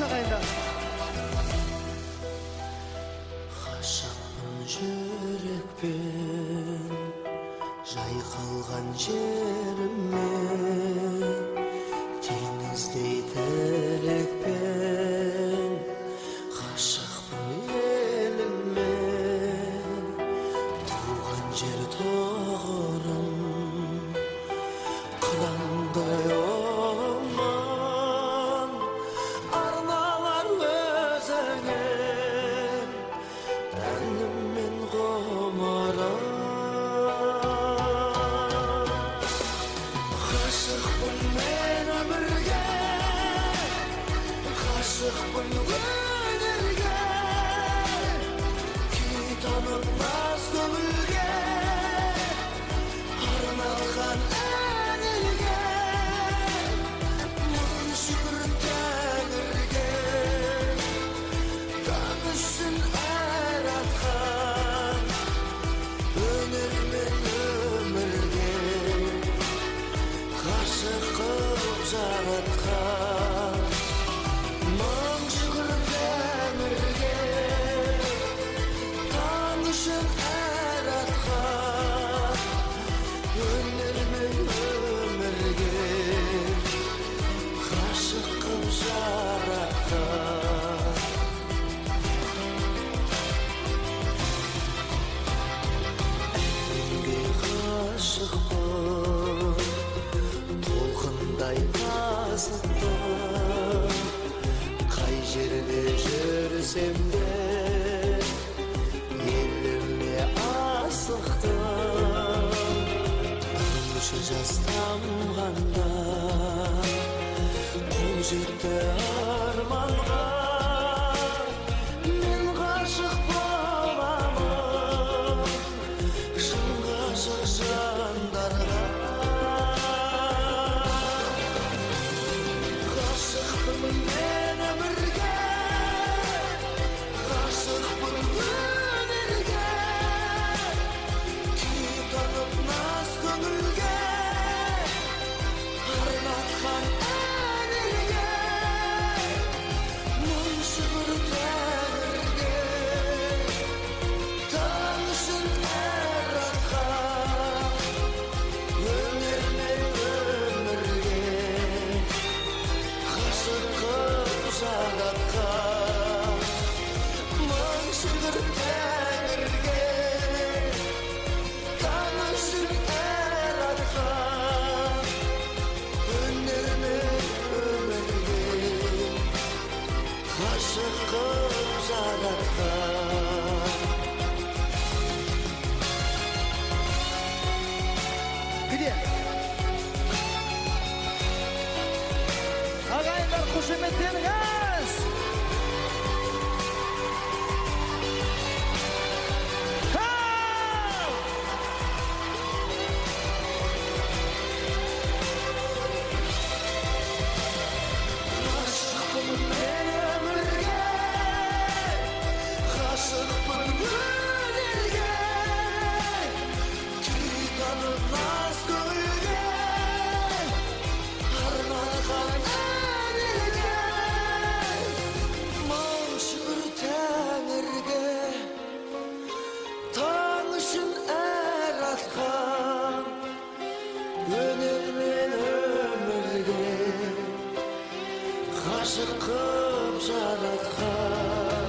ағайындар. Ғашықпын жүрекпен жайқалған жеріме, теңіздей тілекпен ғашықпын еліме, туған жер тұғырым қырандай оман, арналар өзіңе әнім мен ғұмырым. Ғашықпын мен өмірге, ғашықпын өнерге, күй танытмас көңілге арналған әнге, мың шүкір тәңірге, таң үшін әр атқан өнер мен өмірге, ғашық қылып жаратқан мың шүкір тәңірге, таң үшін әр атқан өнер мен өмірге, ғашық қылып жаратқан. Сенге ғашықпын, толқындай тасыптым, қай жерде жүрсем де еліме асықтым. Күнші жас тамғанда қол жетті арманға, мен ғашық боламын шын ғашық жандарға. Ғашықпын мен өмірге, ғашықпын өнерге, күй танытмас көңілге арнатқан әнге, мың шүкір тәңірге, таң үшін әр атқан өнер мен өмірге, ғашық қылып жаратқан мың шүкір тәңірге, таң үшін әр атқан өнер мен өмірге, ғашық қылып жаратқан. Где? Ағайындар, қошеметтеріңіз! Ғашықпын мен өмірге, ғашықпын өнерге, күй танытмас көңілге арналған әнге, мың шүкір тәңірге, таң үшін әр атқан өнер мен өмірге, ғашық қылып жаратқан.